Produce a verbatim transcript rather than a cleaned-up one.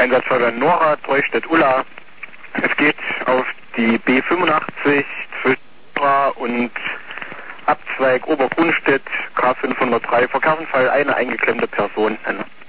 Einsatzfeuerwehr Nora, Treustedt Ulla. Es geht auf die B fünfundachtzig zwischen Nora und Abzweig Obergrunstedt, K fünfhundertdrei, Verkehrsunfall, eine eingeklemmte Person.